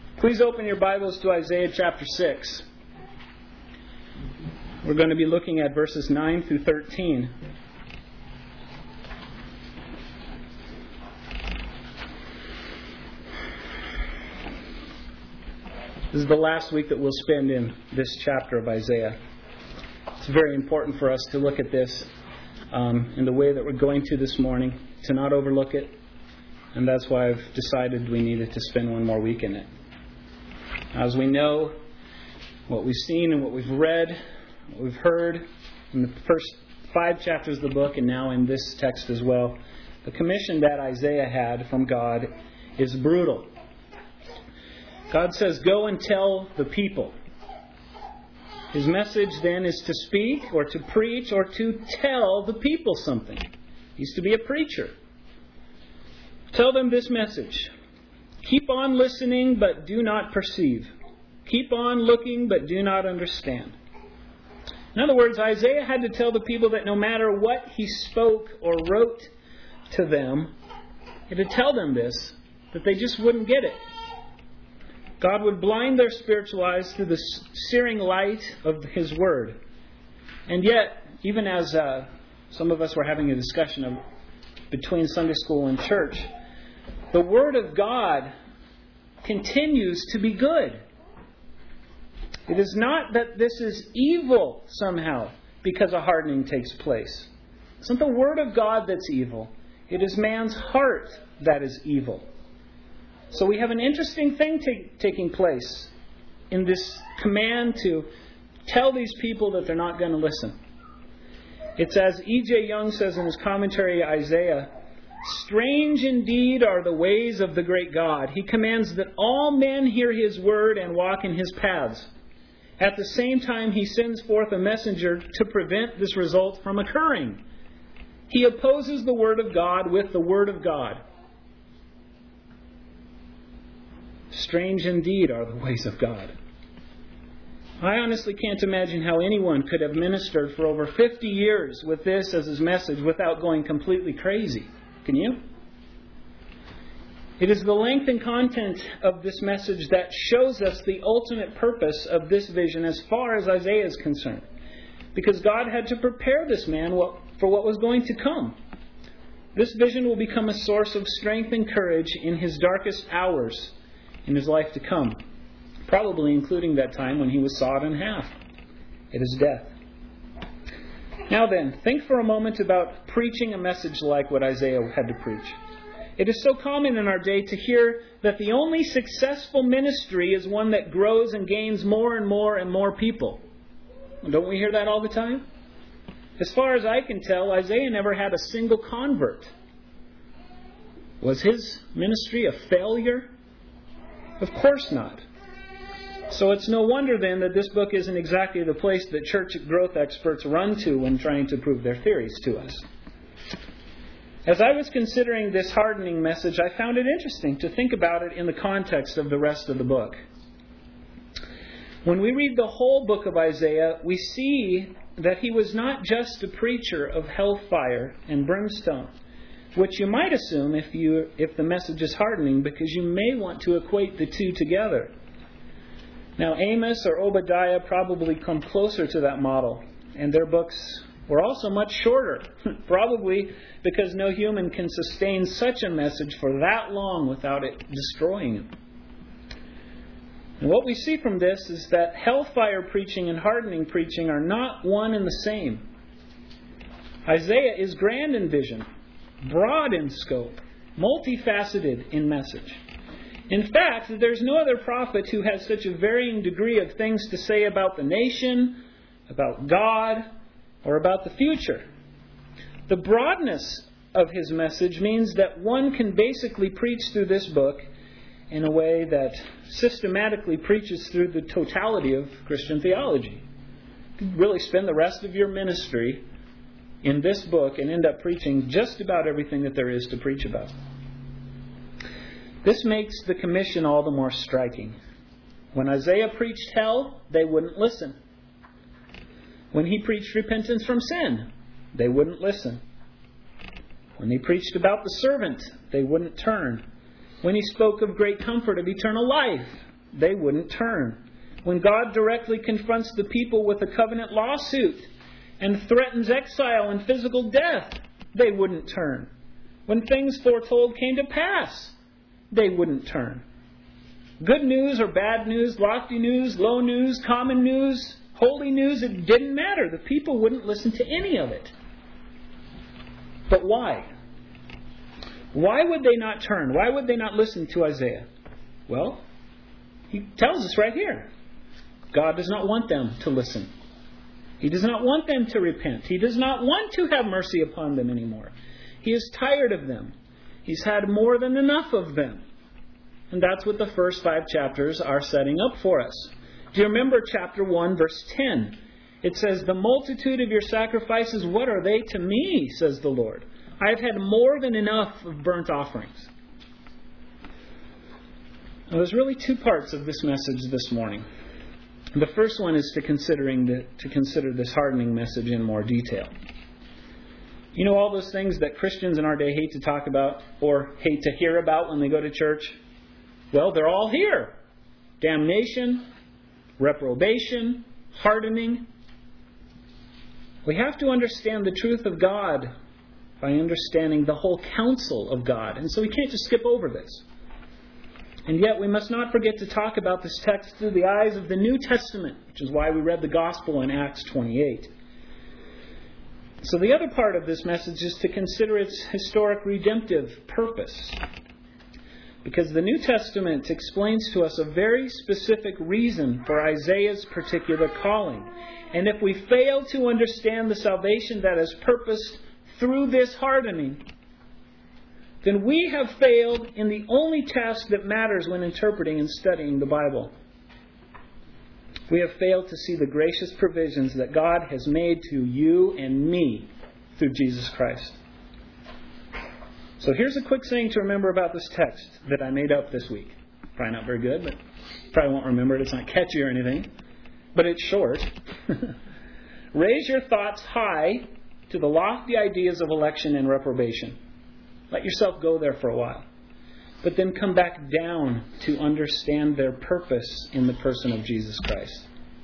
Please open your Bibles to Isaiah chapter 6. We're going to be looking at verses 9 through 13. This is the last week that we'll spend in this chapter of Isaiah. It's very important for us to look at this in the way that we're going to this morning, to not overlook it. And that's why I've decided we needed to spend one more week in it. As we know, what we've seen and what we've read, what we've heard in the first 5 chapters of the book and now in this text as well, the commission that Isaiah had from God is brutal. God says, go and tell the people. His message then is to speak or to preach or to tell the people something. He's to be a preacher. Tell them this message. Keep on listening, but do not perceive. Keep on looking, but do not understand. In other words, Isaiah had to tell the people that no matter what he spoke or wrote to them, he had to tell them this, that they just wouldn't get it. God would blind their spiritual eyes through the searing light of His Word. And yet, even as some of us were having a discussion between Sunday school and church, the Word of God continues to be good. It is not that this is evil somehow because a hardening takes place. It's not the Word of God that's evil. It is man's heart that is evil. So we have an interesting thing taking place in this command to tell these people that they're not going to listen. It's as E.J. Young says in his commentary, Isaiah, strange indeed are the ways of the great God. He commands that all men hear His word and walk in His paths. At the same time, He sends forth a messenger to prevent this result from occurring. He opposes the word of God with the word of God. Strange indeed are the ways of God. I honestly can't imagine how anyone could have ministered for over 50 years with this as his message without going completely crazy. Can you? It is the length and content of this message that shows us the ultimate purpose of this vision as far as Isaiah is concerned. Because God had to prepare this man for what was going to come. This vision will become a source of strength and courage in his darkest hours in his life to come, probably including that time when he was sawed in half at his death. Now then, think for a moment about preaching a message like what Isaiah had to preach. It is so common in our day to hear that the only successful ministry is one that grows and gains more and more and more people. Don't we hear that all the time? As far as I can tell, Isaiah never had a single convert. Was his ministry a failure? Of course not. So it's no wonder then that this book isn't exactly the place that church growth experts run to when trying to prove their theories to us. As I was considering this hardening message, I found it interesting to think about it in the context of the rest of the book. When we read the whole book of Isaiah, we see that he was not just a preacher of hellfire and brimstone, which you might assume if the message is hardening, because you may want to equate the two together. Now, Amos or Obadiah probably come closer to that model, and their books were also much shorter, probably because no human can sustain such a message for that long without it destroying him. And what we see from this is that hellfire preaching and hardening preaching are not one and the same. Isaiah is grand in vision, broad in scope, multifaceted in message. In fact, there's no other prophet who has such a varying degree of things to say about the nation, about God, or about the future. The broadness of his message means that one can basically preach through this book in a way that systematically preaches through the totality of Christian theology. You can really spend the rest of your ministry in this book and end up preaching just about everything that there is to preach about. This makes the commission all the more striking. When Isaiah preached hell, they wouldn't listen. When he preached repentance from sin, they wouldn't listen. When he preached about the servant, they wouldn't turn. When he spoke of great comfort of eternal life, they wouldn't turn. When God directly confronts the people with a covenant lawsuit and threatens exile and physical death, they wouldn't turn. When things foretold came to pass, they wouldn't turn. Good news or bad news, lofty news, low news, common news, holy news, it didn't matter. The people wouldn't listen to any of it. But why? Why would they not turn? Why would they not listen to Isaiah? Well, he tells us right here. God does not want them to listen. He does not want them to repent. He does not want to have mercy upon them anymore. He is tired of them. He's had more than enough of them. And that's what the first 5 chapters are setting up for us. Do you remember chapter 1, verse 10? It says, "The multitude of your sacrifices, what are they to me, says the Lord? I have had more than enough of burnt offerings." Now, there's really 2 parts of this message this morning. The first one is to consider this hardening message in more detail. You know all those things that Christians in our day hate to talk about or hate to hear about when they go to church? Well, they're all here. Damnation, reprobation, hardening. We have to understand the truth of God by understanding the whole counsel of God. And so we can't just skip over this. And yet we must not forget to talk about this text through the eyes of the New Testament, which is why we read the Gospel in Acts 28. So the other part of this message is to consider its historic redemptive purpose. Because the New Testament explains to us a very specific reason for Isaiah's particular calling. And if we fail to understand the salvation that is purposed through this hardening, then we have failed in the only task that matters when interpreting and studying the Bible. We have failed to see the gracious provisions that God has made to you and me through Jesus Christ. So here's a quick saying to remember about this text that I made up this week. Probably not very good, but you probably won't remember it. It's not catchy or anything. But it's short. Raise your thoughts high to the lofty ideas of election and reprobation. Let yourself go there for a while. But then come back down to understand their purpose in the person of Jesus Christ.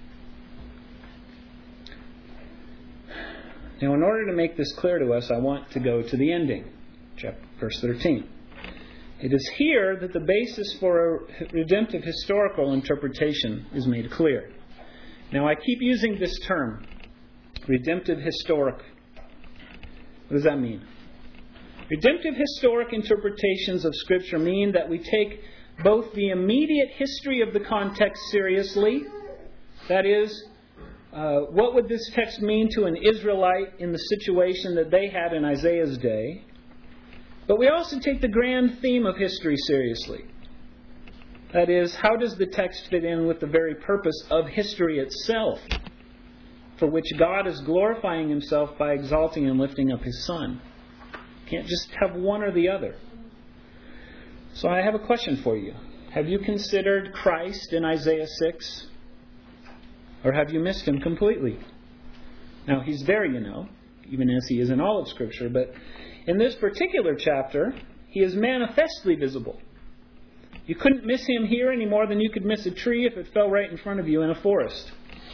Now, in order to make this clear to us, I want to go to the ending, verse 13. It is here that the basis for a redemptive historical interpretation is made clear. Now, I keep using this term, redemptive historic. What does that mean? Redemptive historic interpretations of Scripture mean that we take both the immediate history of the context seriously, that is, what would this text mean to an Israelite in the situation that they had in Isaiah's day, but we also take the grand theme of history seriously. That is, how does the text fit in with the very purpose of history itself, for which God is glorifying Himself by exalting and lifting up His Son? Can't just have one or the other. So I have a question for you. Have you considered Christ in Isaiah 6? Or have you missed Him completely? Now, He's there, you know, even as He is in all of Scripture. But in this particular chapter, He is manifestly visible. You couldn't miss Him here any more than you could miss a tree if it fell right in front of you in a forest.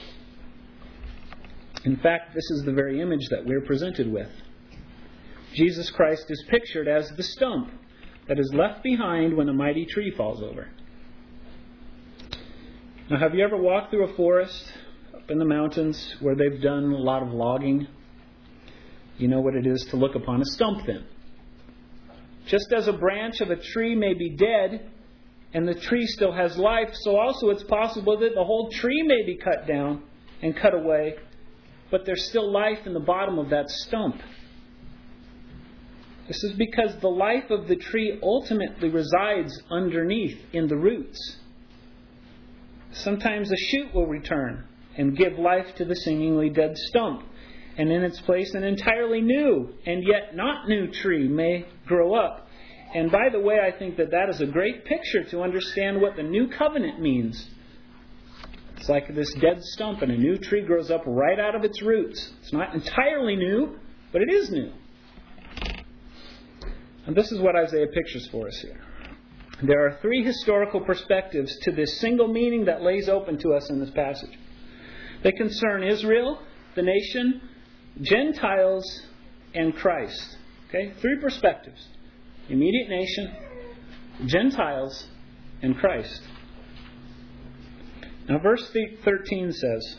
In fact, this is the very image that we're presented with. Jesus Christ is pictured as the stump that is left behind when a mighty tree falls over. Now, have you ever walked through a forest up in the mountains where they've done a lot of logging? You know what it is to look upon a stump then. Just as a branch of a tree may be dead and the tree still has life, so also it's possible that the whole tree may be cut down and cut away, but there's still life in the bottom of that stump. This is because the life of the tree ultimately resides underneath in the roots. Sometimes a shoot will return and give life to the seemingly dead stump. And in its place, an entirely new and yet not new tree may grow up. And by the way, I think that is a great picture to understand what the new covenant means. It's like this dead stump and a new tree grows up right out of its roots. It's not entirely new, but it is new. And this is what Isaiah pictures for us here. There are three historical perspectives to this single meaning that lays open to us in this passage. They concern Israel, the nation, Gentiles, and Christ. Okay? Three perspectives. Immediate nation, Gentiles, and Christ. Now verse 13 says,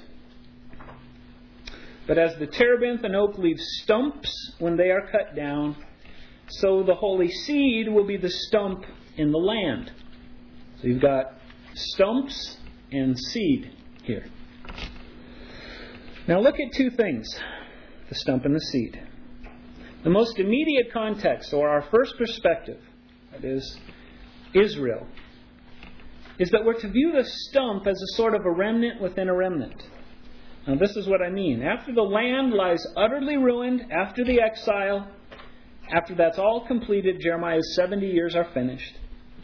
"But as the terebinth and oak leave stumps when they are cut down, so the holy seed will be the stump in the land." So you've got stumps and seed here. Now look at two things, the stump and the seed. The most immediate context, or our first perspective, that is Israel, is that we're to view the stump as a sort of a remnant within a remnant. Now this is what I mean. After the land lies utterly ruined, after the exile, after that's all completed, Jeremiah's 70 years are finished,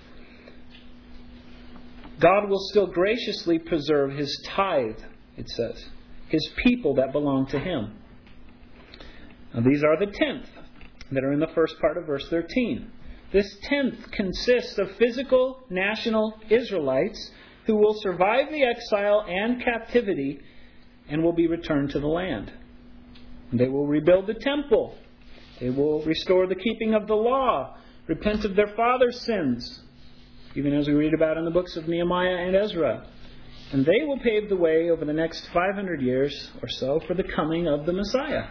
God will still graciously preserve His tithe, it says, His people that belong to Him. Now these are the 10th that are in the first part of verse 13. This 10th consists of physical national Israelites who will survive the exile and captivity and will be returned to the land. They will rebuild the temple. They will restore the keeping of the law, repent of their fathers' sins, even as we read about in the books of Nehemiah and Ezra. And they will pave the way over the next 500 years or so for the coming of the Messiah.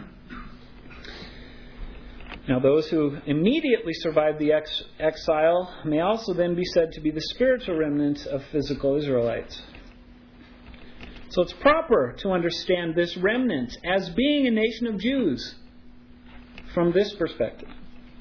Now, those who immediately survived the exile may also then be said to be the spiritual remnant of physical Israelites. So it's proper to understand this remnant as being a nation of Jews from this perspective.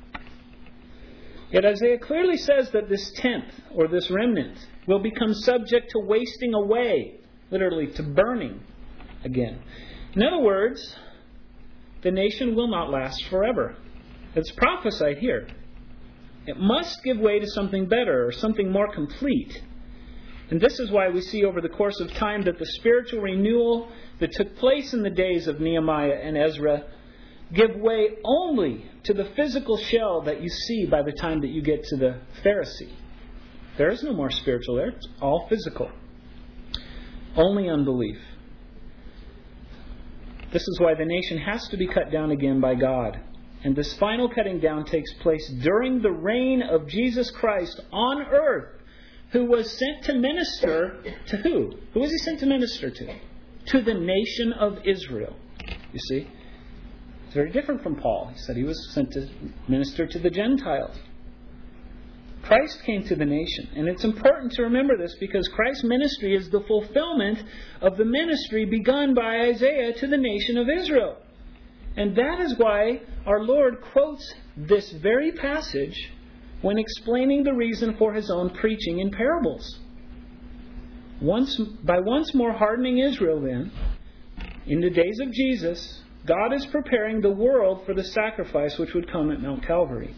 Yet Isaiah clearly says that this 10th, or this remnant, will become subject to wasting away, literally to burning again. In other words, the nation will not last forever. It's prophesied here. It must give way to something better, or something more complete. And this is why we see over the course of time that the spiritual renewal that took place in the days of Nehemiah and Ezra give way only to the physical shell that you see by the time that you get to the Pharisee. There is no more spiritual there. It's all physical. Only unbelief. This is why the nation has to be cut down again by God. And this final cutting down takes place during the reign of Jesus Christ on earth, who was sent to minister to who? Who was He sent to minister to? To the nation of Israel. You see? It's very different from Paul. He said he was sent to minister to the Gentiles. Christ came to the nation. And it's important to remember this because Christ's ministry is the fulfillment of the ministry begun by Isaiah to the nation of Israel. And that is why our Lord quotes this very passage when explaining the reason for His own preaching in parables. By once more hardening Israel then, in the days of Jesus, God is preparing the world for the sacrifice which would come at Mount Calvary.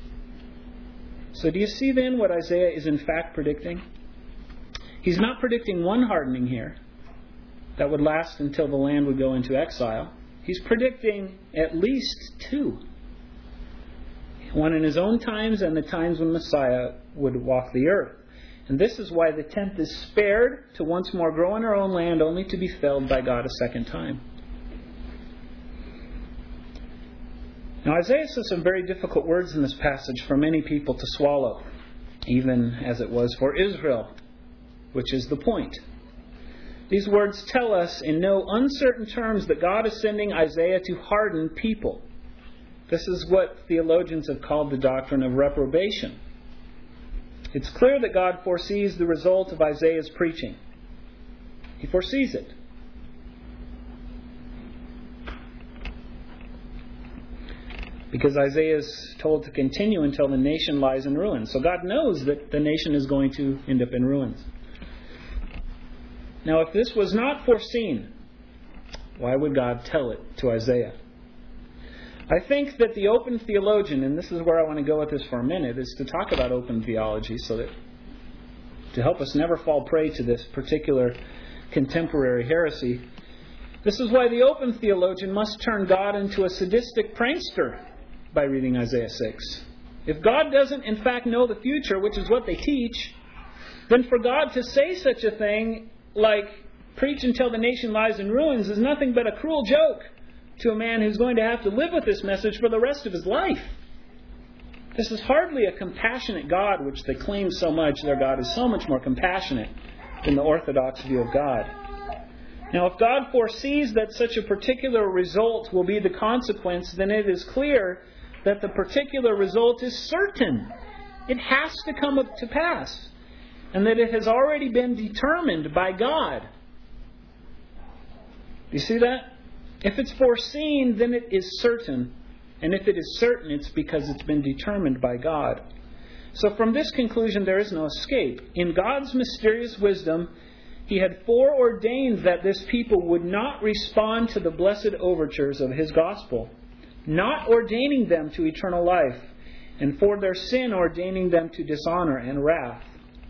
So do you see then what Isaiah is in fact predicting? He's not predicting one hardening here that would last until the land would go into exile. He's predicting at least two. One in His own times and the times when Messiah would walk the earth. And this is why the 10th is spared to once more grow in our own land, only to be felled by God a second time. Now Isaiah says some very difficult words in this passage for many people to swallow, even as it was for Israel, which is the point. These words tell us in no uncertain terms that God is sending Isaiah to harden people. This is what theologians have called the doctrine of reprobation. It's clear that God foresees the result of Isaiah's preaching. He foresees it. Because Isaiah is told to continue until the nation lies in ruins. So God knows that the nation is going to end up in ruins. Now, if this was not foreseen, why would God tell it to Isaiah? I think that the open theologian, and this is where I want to go with this for a minute, is to talk about open theology so that to help us never fall prey to this particular contemporary heresy. This is why the open theologian must turn God into a sadistic prankster by reading Isaiah 6. if God doesn't in fact know the future, which is what they teach, then for God to say such a thing like preach until the nation lies in ruins is nothing but a cruel joke to a man who's going to have to live with this message for the rest of his life. This is hardly a compassionate God, which they claim so much. Their God is so much more compassionate than the Orthodox view of God. Now, if God foresees that such a particular result will be the consequence, then it is clear that the particular result is certain. It has to come up to pass. And that it has already been determined by God. You see that? If it's foreseen, then it is certain. And if it is certain, it's because it's been determined by God. So from this conclusion, there is no escape. In God's mysterious wisdom, He had foreordained that this people would not respond to the blessed overtures of His gospel, not ordaining them to eternal life, and for their sin ordaining them to dishonor and wrath.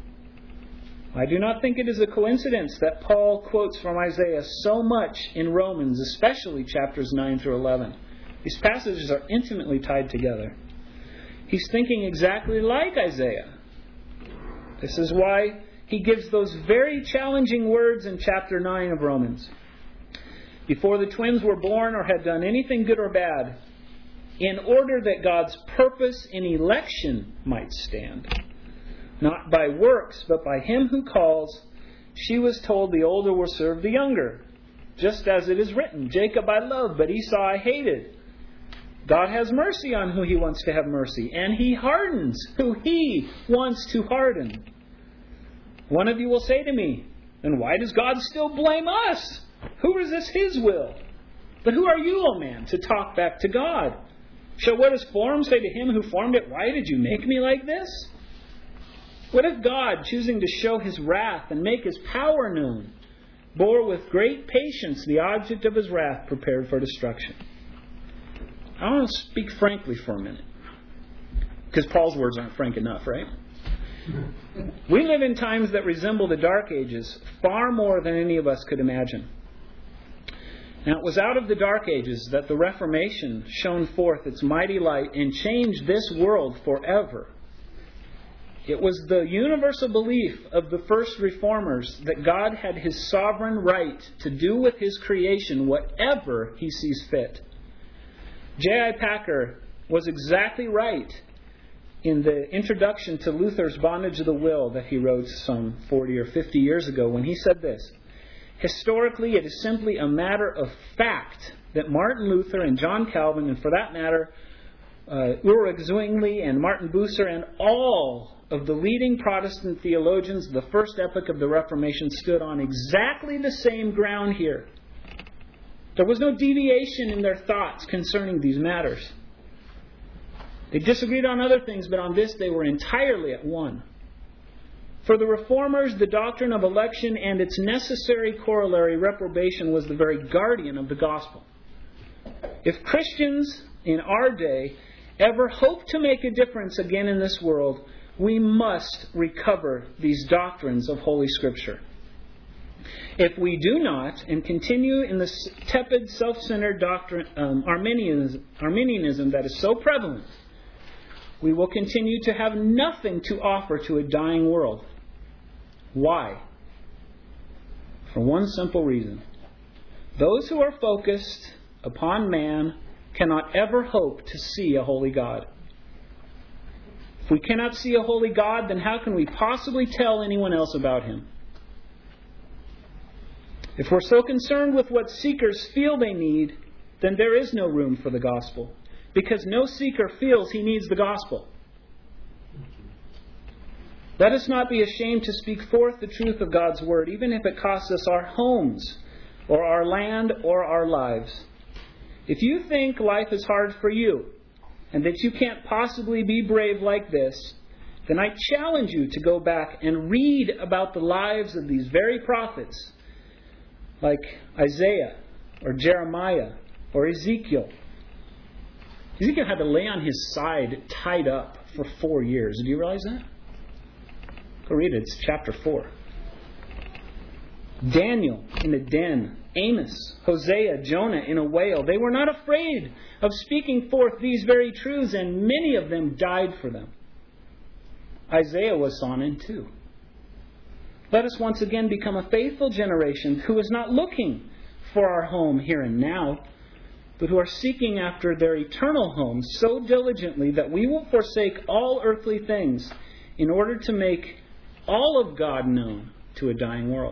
I do not think it is a coincidence that Paul quotes from Isaiah so much in Romans, especially chapters 9 through 11. These passages are intimately tied together. He's thinking exactly like Isaiah. This is why he gives those very challenging words in chapter 9 of Romans. Before the twins were born or had done anything good or bad, in order that God's purpose in election might stand. Not by works, but by Him who calls, she was told the older will serve the younger. Just as it is written, Jacob I loved, but Esau I hated. God has mercy on who He wants to have mercy, and He hardens who He wants to harden. One of you will say to me, then why does God still blame us? Who resists His will? But who are you, O man, to talk back to God? Shall what is formed say to Him who formed it, why did you make me like this? What if God, choosing to show His wrath and make His power known, bore with great patience the object of His wrath prepared for destruction? I want to speak frankly for a minute. Because Paul's words aren't frank enough, right? We live in times that resemble the Dark Ages far more than any of us could imagine. Now, it was out of the Dark Ages that the Reformation shone forth its mighty light and changed this world forever. It was the universal belief of the first reformers that God had His sovereign right to do with His creation whatever He sees fit. J.I. Packer was exactly right in the introduction to Luther's Bondage of the Will that he wrote some 40 or 50 years ago when he said this: historically, it is simply a matter of fact that Martin Luther and John Calvin, and for that matter, Ulrich Zwingli and Martin Bucer and all of the leading Protestant theologians of the first epoch of the Reformation stood on exactly the same ground here. There was no deviation in their thoughts concerning these matters. They disagreed on other things, but on this they were entirely at one. For the Reformers, the doctrine of election and its necessary corollary, reprobation, was the very guardian of the gospel. If Christians in our day ever hope to make a difference again in this world, we must recover these doctrines of Holy Scripture. If we do not, and continue in the tepid, self-centered doctrine, Arminianism that is so prevalent, we will continue to have nothing to offer to a dying world. Why? For one simple reason. Those who are focused upon man cannot ever hope to see a holy God. If we cannot see a holy God, then how can we possibly tell anyone else about Him? If we're so concerned with what seekers feel they need, then there is no room for the gospel, because no seeker feels he needs the gospel. Let us not be ashamed to speak forth the truth of God's word, even if it costs us our homes, or our land, or our lives. If you think life is hard for you, and that you can't possibly be brave like this, then I challenge you to go back and read about the lives of these very prophets, like Isaiah, or Jeremiah, or Ezekiel. Ezekiel had to lay on his side tied up for 4 years. Do you realize that? Go read it. It's chapter 4. Daniel in a den, Amos, Hosea, Jonah in a whale. They were not afraid of speaking forth these very truths, and many of them died for them. Isaiah was sawn in two. Let us once again become a faithful generation who is not looking for our home here and now, but who are seeking after their eternal home so diligently that we will forsake all earthly things in order to make all of God known to a dying world.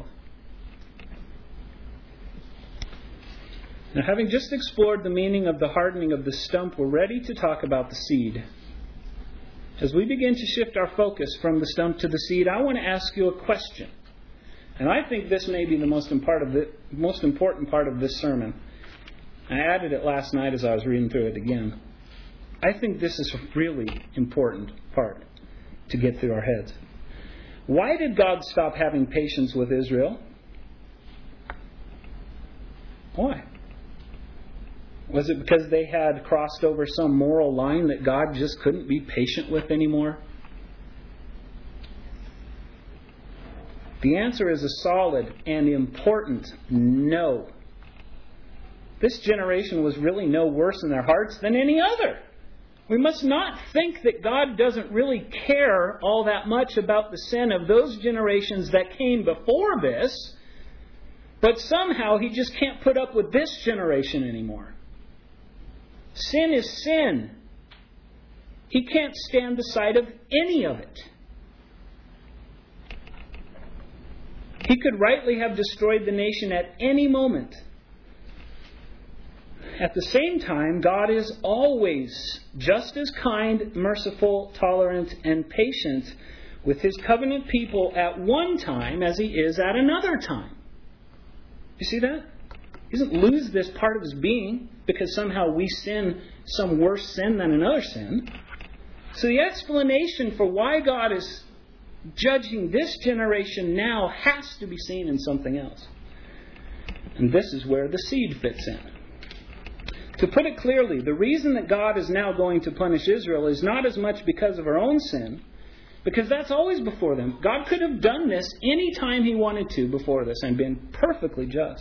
Now, having just explored the meaning of the hardening of the stump, we're ready to talk about the seed. As we begin to shift our focus from the stump to the seed, I want to ask you a question. And I think this may be the most important part of this sermon. I added it last night as I was reading through it again. I think this is a really important part to get through our heads. Why did God stop having patience with Israel? Why? Was it because they had crossed over some moral line that God just couldn't be patient with anymore? The answer is a solid and important no. This generation was really no worse in their hearts than any other. We must not think that God doesn't really care all that much about the sin of those generations that came before this, but somehow He just can't put up with this generation anymore. Sin is sin. He can't stand the sight of any of it. He could rightly have destroyed the nation at any moment. At the same time, God is always just as kind, merciful, tolerant, and patient with His covenant people at one time as He is at another time. You see that? He doesn't lose this part of His being because somehow we sin some worse sin than another sin. So the explanation for why God is judging this generation now has to be seen in something else. And this is where the seed fits in. To put it clearly, the reason that God is now going to punish Israel is not as much because of our own sin, because that's always before them. God could have done this any time He wanted to before this and been perfectly just.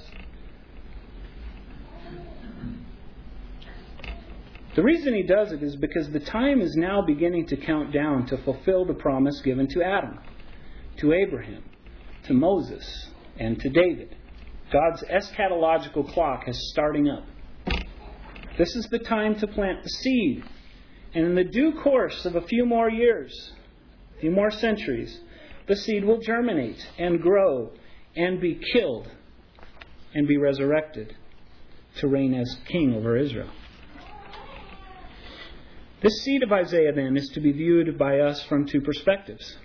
The reason He does it is because the time is now beginning to count down to fulfill the promise given to Adam, to Abraham, to Moses, and to David. God's eschatological clock is starting up. This is the time to plant the seed. And in the due course of a few more years, a few more centuries, the seed will germinate and grow and be killed and be resurrected to reign as king over Israel. This seed of Isaiah, then, is to be viewed by us from two perspectives.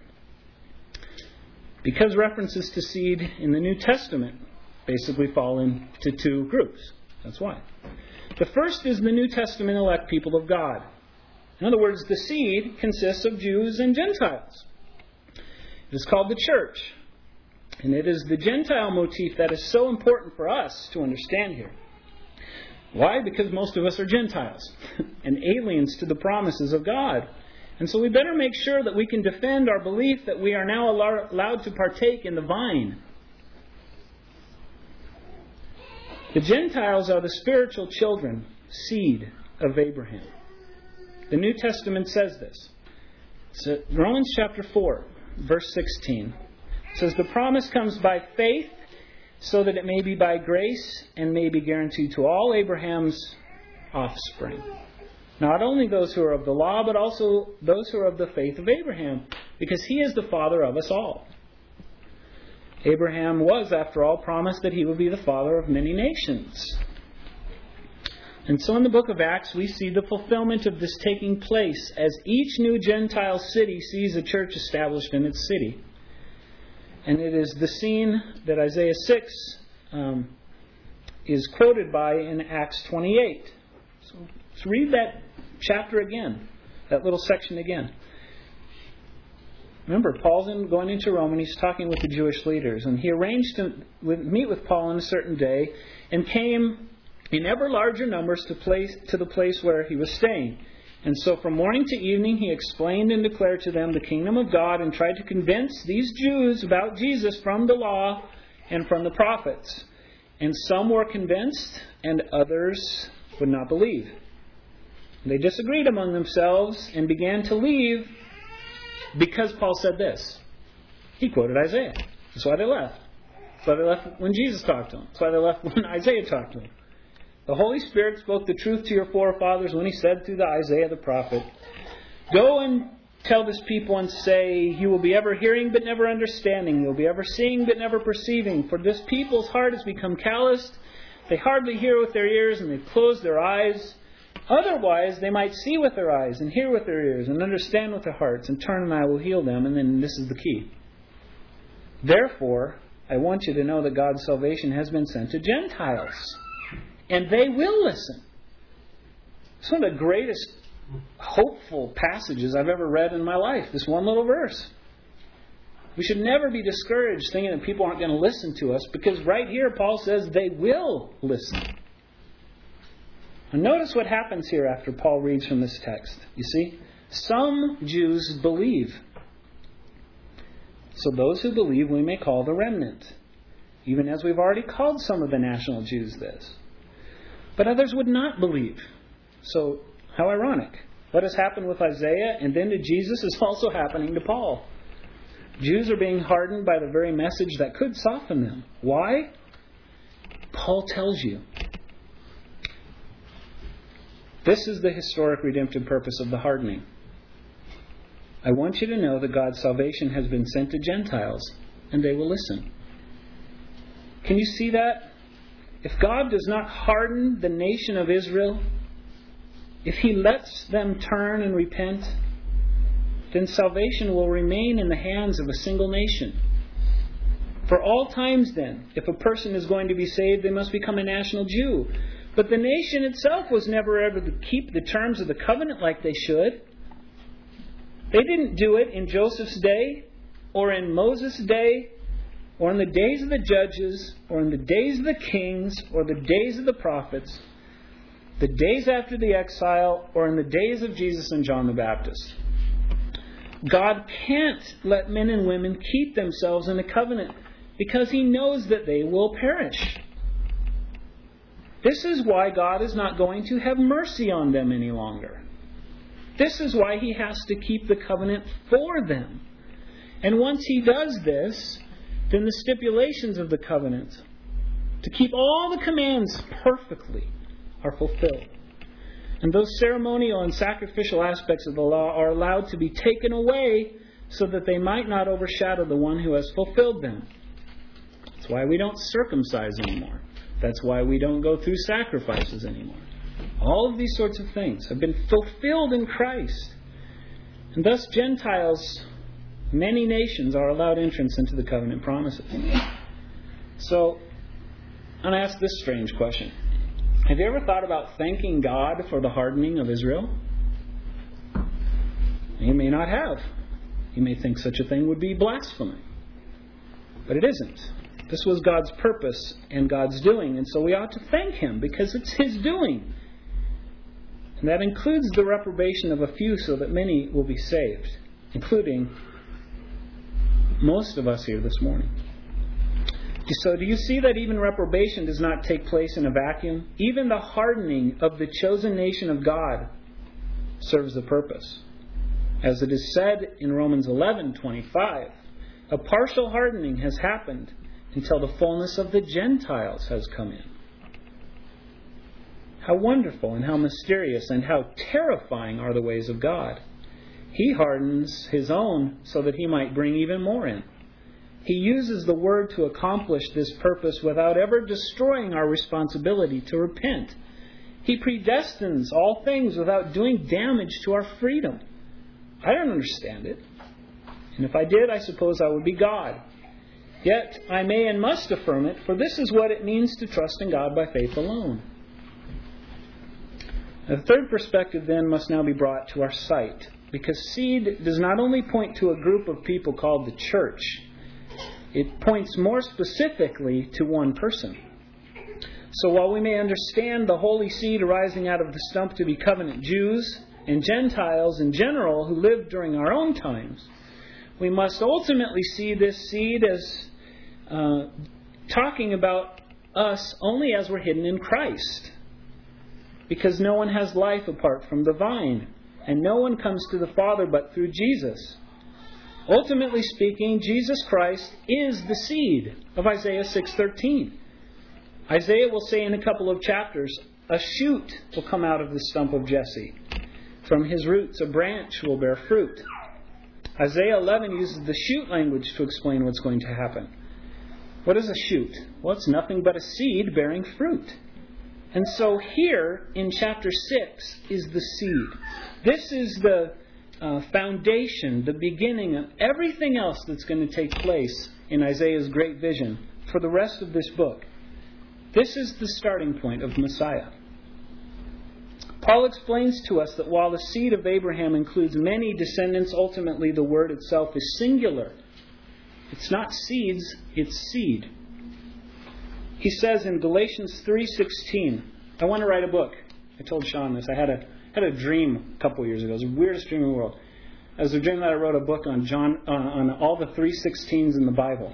Because references to seed in the New Testament basically fall into two groups. That's why. The first is the New Testament elect people of God. In other words, the seed consists of Jews and Gentiles. It is called the church. And it is the Gentile motif that is so important for us to understand here. Why? Because most of us are Gentiles and aliens to the promises of God. And so we better make sure that we can defend our belief that we are now allowed to partake in the vine. The Gentiles are the spiritual children, seed of Abraham. The New Testament says this. So Romans chapter 4, verse 16. It says, the promise comes by faith, so that it may be by grace and may be guaranteed to all Abraham's offspring. Not only those who are of the law, but also those who are of the faith of Abraham, because he is the father of us all. Abraham was, after all, promised that he would be the father of many nations. And so in the book of Acts, we see the fulfillment of this taking place as each new Gentile city sees a church established in its city. And it is the scene that Isaiah 6 is quoted by in Acts 28. So let's read that chapter again, that little section again. Remember, Paul's going into Rome and he's talking with the Jewish leaders. And he arranged to meet with Paul on a certain day and came in ever larger numbers to the place where he was staying. And so from morning to evening he explained and declared to them the kingdom of God and tried to convince these Jews about Jesus from the law and from the prophets. And some were convinced, and others would not believe. They disagreed among themselves and began to leave because Paul said this. He quoted Isaiah. That's why they left. That's why they left when Jesus talked to them. That's why they left when Isaiah talked to them. The Holy Spirit spoke the truth to your forefathers when He said through Isaiah the prophet, "Go and tell this people and say, you will be ever hearing but never understanding. You will be ever seeing but never perceiving. For this people's heart has become calloused. They hardly hear with their ears and they close their eyes. Otherwise, they might see with their eyes and hear with their ears and understand with their hearts and turn and I will heal them." And then this is the key. "Therefore, I want you to know that God's salvation has been sent to Gentiles. And they will listen." It's one of the greatest hopeful passages I've ever read in my life. This one little verse. We should never be discouraged thinking that people aren't going to listen to us, because right here Paul says they will listen. And notice what happens here after Paul reads from this text. You see, some Jews believe. So those who believe we may call the remnant, even as we've already called some of the national Jews this. But others would not believe. So, how ironic. What has happened with Isaiah and then to Jesus is also happening to Paul. Jews are being hardened by the very message that could soften them. Why? Paul tells you. This is the historic redemptive purpose of the hardening. I want you to know that God's salvation has been sent to Gentiles, and they will listen. Can you see that? If God does not harden the nation of Israel, if He lets them turn and repent, then salvation will remain in the hands of a single nation. For all times then, if a person is going to be saved, they must become a national Jew. But the nation itself was never able to keep the terms of the covenant like they should. They didn't do it in Joseph's day, or in Moses' day, or in the days of the judges, or in the days of the kings, or the days of the prophets, the days after the exile, or in the days of Jesus and John the Baptist. God can't let men and women keep themselves in a covenant because He knows that they will perish. This is why God is not going to have mercy on them any longer. This is why He has to keep the covenant for them. And once He does this, then the stipulations of the covenant to keep all the commands perfectly are fulfilled. And those ceremonial and sacrificial aspects of the law are allowed to be taken away so that they might not overshadow the one who has fulfilled them. That's why we don't circumcise anymore. That's why we don't go through sacrifices anymore. All of these sorts of things have been fulfilled in Christ. And thus Gentiles, many nations, are allowed entrance into the covenant promises. So, I'm going to ask this strange question. Have you ever thought about thanking God for the hardening of Israel? You may not have. You may think such a thing would be blasphemy. But it isn't. This was God's purpose and God's doing, and so we ought to thank Him because it's His doing. And that includes the reprobation of a few so that many will be saved, including most of us here this morning. So do you see that even reprobation does not take place in a vacuum? Even the hardening of the chosen nation of God serves the purpose. As it is said in Romans 11:25, a partial hardening has happened until the fullness of the Gentiles has come in. How wonderful and how mysterious and how terrifying are the ways of God. He hardens His own so that He might bring even more in. He uses the Word to accomplish this purpose without ever destroying our responsibility to repent. He predestines all things without doing damage to our freedom. I don't understand it. And if I did, I suppose I would be God. Yet I may and must affirm it, for this is what it means to trust in God by faith alone. The third perspective then must now be brought to our sight, because seed does not only point to a group of people called the church, it points more specifically to one person. So while we may understand the holy seed arising out of the stump to be covenant Jews and Gentiles in general who lived during our own times, we must ultimately see this seed as talking about us only as we're hidden in Christ. Because no one has life apart from the vine, and no one comes to the Father but through Jesus. Ultimately speaking, Jesus Christ is the seed of Isaiah 6:13. Isaiah will say in a couple of chapters, a shoot will come out of the stump of Jesse. From his roots a branch will bear fruit. Isaiah 11 uses the shoot language to explain what's going to happen. What is a shoot? Well, it's nothing but a seed bearing fruit. And so here in chapter 6 is the seed. This is the foundation, the beginning of everything else that's going to take place in Isaiah's great vision for the rest of this book. This is the starting point of Messiah. Paul explains to us that while the seed of Abraham includes many descendants, ultimately the word itself is singular. It's not seeds, it's seed. He says in Galatians 3:16, I want to write a book. I told Sean this. I had a dream a couple years ago. It was the weirdest dream in the world. It was a dream that I wrote a book on all the 3:16s in the Bible.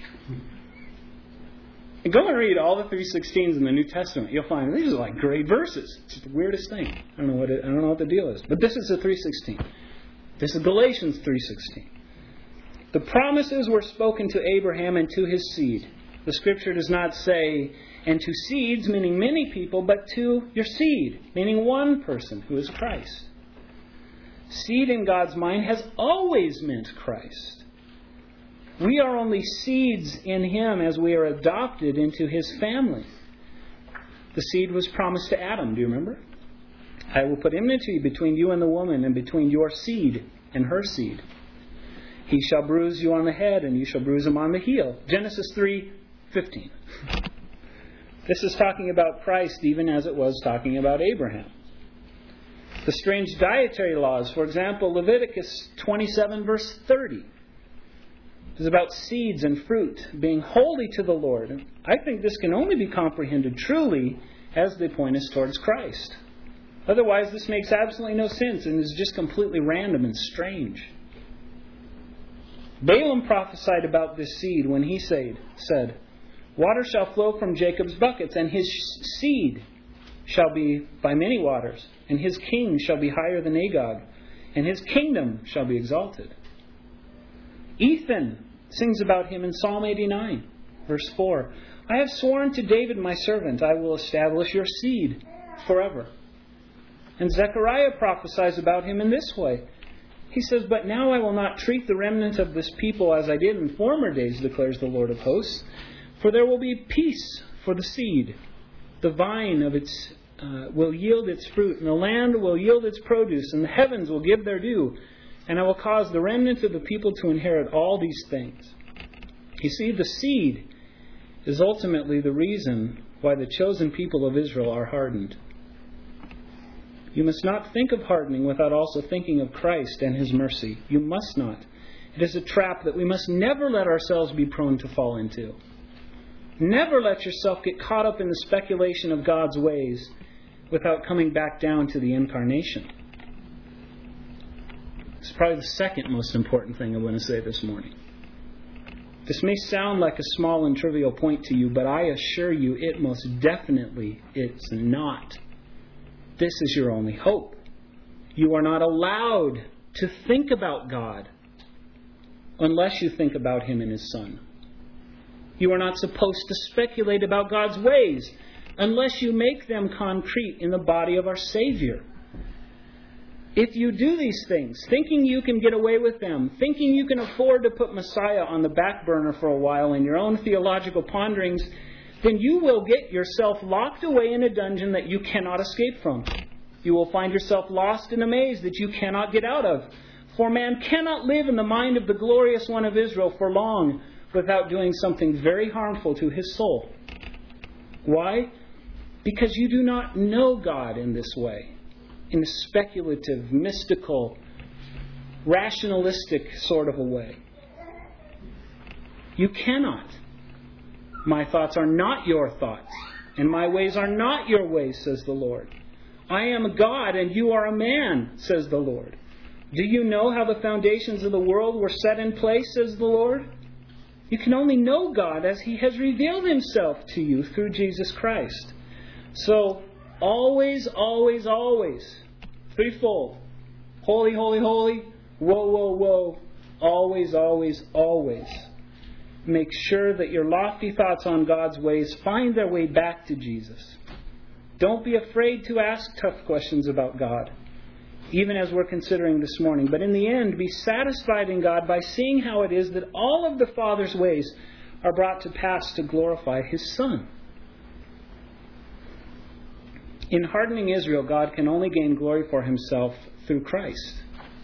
And go and read all the 3:16s in the New Testament. You'll find these are like great verses. It's the weirdest thing. I don't know what the deal is. But this is the 3:16. This is Galatians 3:16. The promises were spoken to Abraham and to his seed. The Scripture does not say, and to seeds, meaning many people, but to your seed, meaning one person, who is Christ. Seed in God's mind has always meant Christ. We are only seeds in Him as we are adopted into His family. The seed was promised to Adam, do you remember? I will put enmity between you and the woman, and between your seed and her seed. He shall bruise you on the head, and you shall bruise him on the heel. Genesis 3:15. This is talking about Christ even as it was talking about Abraham. The strange dietary laws, for example, Leviticus 27 verse 30, is about seeds and fruit being holy to the Lord. And I think this can only be comprehended truly as they point us towards Christ. Otherwise, this makes absolutely no sense and is just completely random and strange. Balaam prophesied about this seed when he said, water shall flow from Jacob's buckets, and his seed shall be by many waters, and his king shall be higher than Agag, and his kingdom shall be exalted. Ethan sings about him in Psalm 89, verse 4. I have sworn to David my servant, I will establish your seed forever. And Zechariah prophesies about him in this way. He says, but now I will not treat the remnant of this people as I did in former days, declares the Lord of hosts. For there will be peace for the seed. The vine of its will yield its fruit, and the land will yield its produce, and the heavens will give their due. And I will cause the remnant of the people to inherit all these things. You see, the seed is ultimately the reason why the chosen people of Israel are hardened. You must not think of hardening without also thinking of Christ and His mercy. You must not. It is a trap that we must never let ourselves be prone to fall into. Never let yourself get caught up in the speculation of God's ways without coming back down to the incarnation. It's probably the second most important thing I want to say this morning. This may sound like a small and trivial point to you, but I assure you it most definitely is not. This is your only hope. You are not allowed to think about God unless you think about Him and His Son. You are not supposed to speculate about God's ways unless you make them concrete in the body of our Savior. If you do these things, thinking you can get away with them, thinking you can afford to put Messiah on the back burner for a while in your own theological ponderings, then you will get yourself locked away in a dungeon that you cannot escape from. You will find yourself lost in a maze that you cannot get out of. For man cannot live in the mind of the glorious one of Israel for long without doing something very harmful to his soul. Why? Because you do not know God in this way, in a speculative, mystical, rationalistic sort of a way. You cannot. My thoughts are not your thoughts, and my ways are not your ways, says the Lord. I am a God, and you are a man, says the Lord. Do you know how the foundations of the world were set in place, says the Lord? You can only know God as He has revealed Himself to you through Jesus Christ. So, always, always, always, threefold. Holy, holy, holy. Whoa, whoa, whoa. Always, always, always. Make sure that your lofty thoughts on God's ways find their way back to Jesus. Don't be afraid to ask tough questions about God, even as we're considering this morning. But in the end, be satisfied in God by seeing how it is that all of the Father's ways are brought to pass to glorify His Son. In hardening Israel, God can only gain glory for Himself through Christ.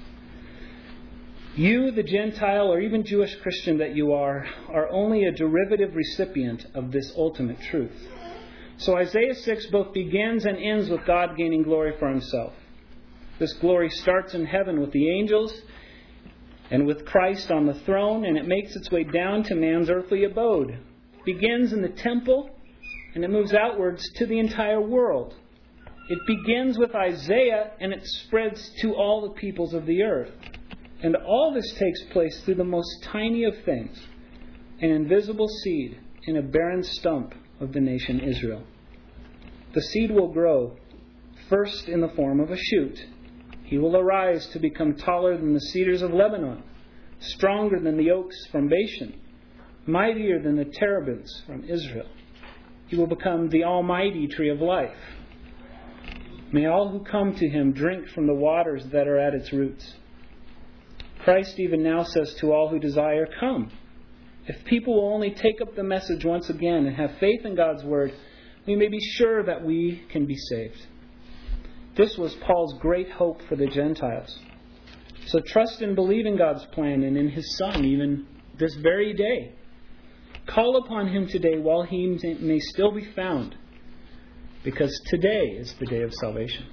You, the Gentile or even Jewish Christian that you are only a derivative recipient of this ultimate truth. So Isaiah 6 both begins and ends with God gaining glory for Himself. This glory starts in heaven with the angels and with Christ on the throne, and it makes its way down to man's earthly abode. It begins in the temple, and it moves outwards to the entire world. It begins with Isaiah, and it spreads to all the peoples of the earth. And all this takes place through the most tiny of things, an invisible seed in a barren stump of the nation Israel. The seed will grow, first in the form of a shoot. He will arise to become taller than the cedars of Lebanon, stronger than the oaks from Bashan, mightier than the terebinths from Israel. He will become the almighty tree of life. May all who come to Him drink from the waters that are at its roots. Christ even now says to all who desire, come. If people will only take up the message once again and have faith in God's Word, we may be sure that we can be saved. This was Paul's great hope for the Gentiles. So trust and believe in God's plan and in His Son even this very day. Call upon Him today while He may still be found, because today is the day of salvation.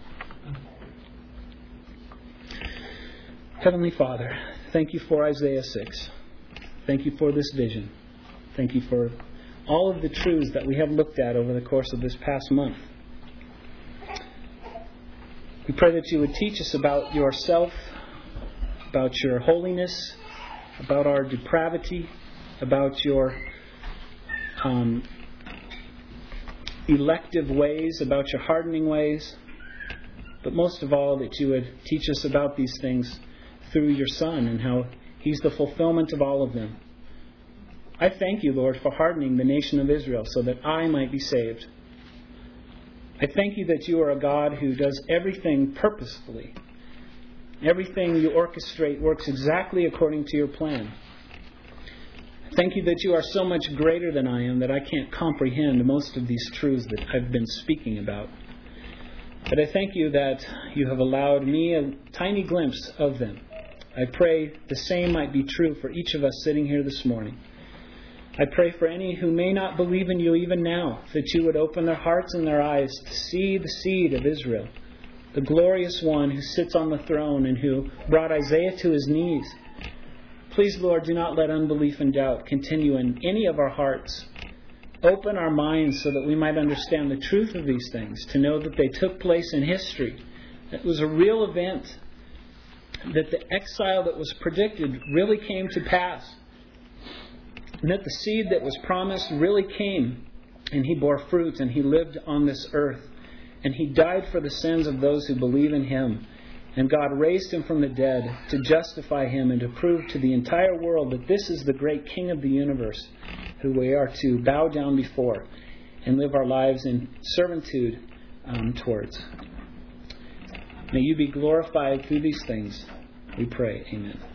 Heavenly Father, thank You for Isaiah 6. Thank You for this vision. Thank You for all of the truths that we have looked at over the course of this past month. We pray that You would teach us about Yourself, about Your holiness, about our depravity, about Your elective ways, about Your hardening ways, but most of all that You would teach us about these things through Your Son and how He's the fulfillment of all of them. I thank You, Lord, for hardening the nation of Israel so that I might be saved. I thank You that You are a God who does everything purposefully. Everything You orchestrate works exactly according to Your plan. Thank You that You are so much greater than I am that I can't comprehend most of these truths that I've been speaking about. But I thank You that You have allowed me a tiny glimpse of them. I pray the same might be true for each of us sitting here this morning. I pray for any who may not believe in You even now, that You would open their hearts and their eyes to see the seed of Israel, the glorious one who sits on the throne and who brought Isaiah to his knees. Please, Lord, do not let unbelief and doubt continue in any of our hearts. Open our minds so that we might understand the truth of these things, to know that they took place in history, that it was a real event, that the exile that was predicted really came to pass, and that the seed that was promised really came, and He bore fruit, and He lived on this earth, and He died for the sins of those who believe in Him, and God raised Him from the dead to justify Him and to prove to the entire world that this is the great King of the universe who we are to bow down before and live our lives in servitude towards. May You be glorified through these things, we pray. Amen.